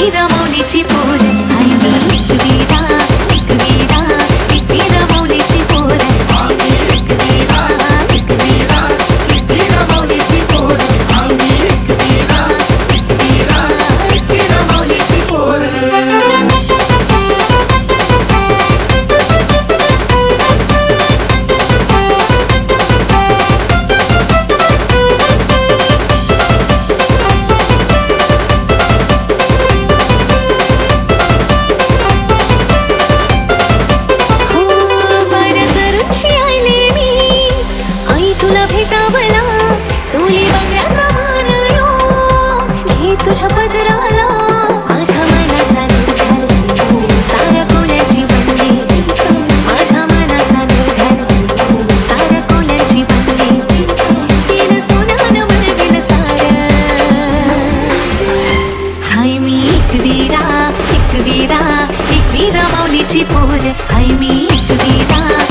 एकवीरा माऊलीची पोर हाय मी एकवीरा एकवीरा एकवीरा माऊलीची पोर आम्ही एकवीरा एकवीरा एकवीरा माऊलीची पोर आम्ही एकवीरा एकवीरा एकवीरा माऊलीची पोर तुला भेटावला चोली बंगल्याचा मान यो घे तुझ्या पदराला माझ्या मनाचा निर्धार साऱ्या कोल्याची बनली माझ्या मनाचा निर्धार साऱ्या कोल्याची बनली केलं सोन्यानं बनविलं सारं हाय मी एकवीरा एकवीरा एकवीरा माऊलीची पोर हाय मी एकवीरा